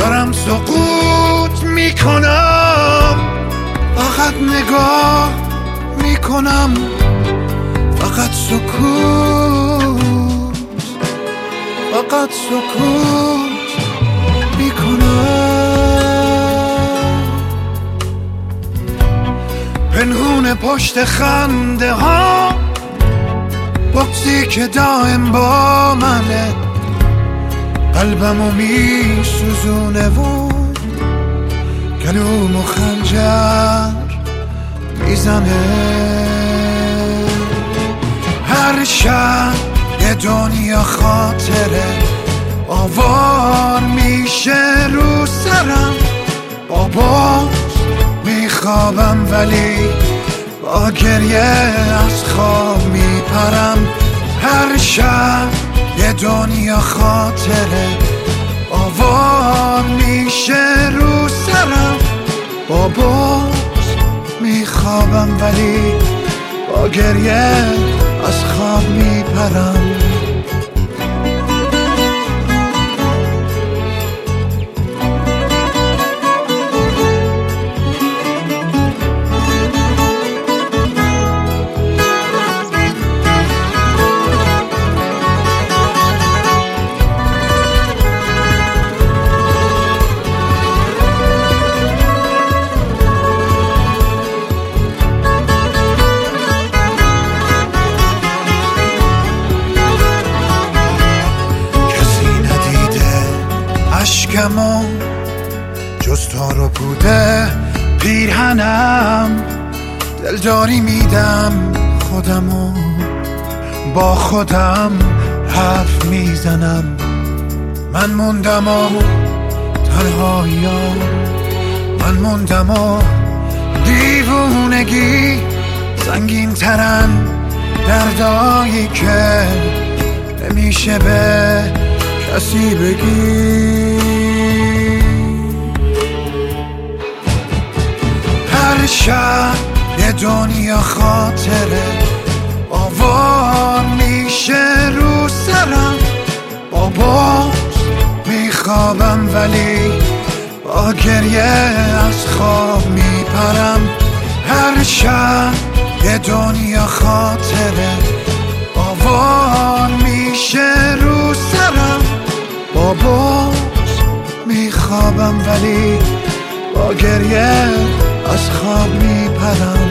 دارم سقوط میکنم، فقط نگاه میکنم، فقط سکوت، فقط سکوت میکنم. پنهون پشت خنده ها بغضی که دائم با منه، قلبمو میسوزونه و گلومو خنجر میزنه. هر شب یه دنیا خاطره آوار میشه رو سرم، بابا میخوابم ولی با گریه از خواب میپرم. هر شب یه دنیا خاطره آوار میشه رو سرم، بابا میخوابم ولی با گریه از خواب میپرم. اشکمو جز تارو بوده پیرهنم، دلداری میدم خودمو با خودم حرف میزنم. من موندم و تنهاییم، من موندم و دیوونگی سنگین ترن، دردایی که نمیشه به کسی بگی. هر شب یه دنیا خاطره آوار میشه رو سرم، بابا میخوابم ولی با گریه از خواب میپرم. هر شب یه دنیا خاطره آوار میشه رو سرم، بابا میخوابم ولی با گریه از خواب میپرم.